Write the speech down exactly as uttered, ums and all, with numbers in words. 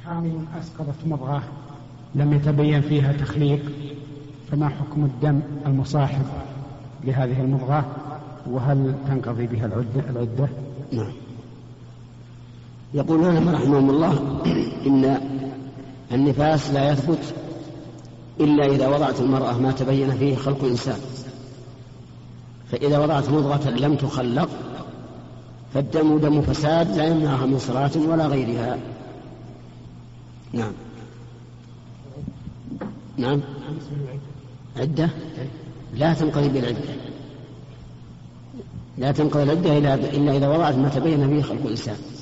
حامل أسقطت مضغة لم يتبين فيها تخليق، فما حكم الدم المصاحب لهذه المضغة، وهل تنقضي بها العدة, العدة؟ نعم. يقول لنا رحمه الله إن النفاس لا يثبت إلا إذا وضعت المرأة ما تبين فيه خلق الإنسان، فإذا وضعت مضغة لم تخلق فالدم دم فساد لا يمنعها من صلاة ولا غيرها. نعم. نعم. عدة لا تنقضي بالعدة، لا تنقضي العدة إلا إذا وضعت ما تبين فيه خلق الإنسان.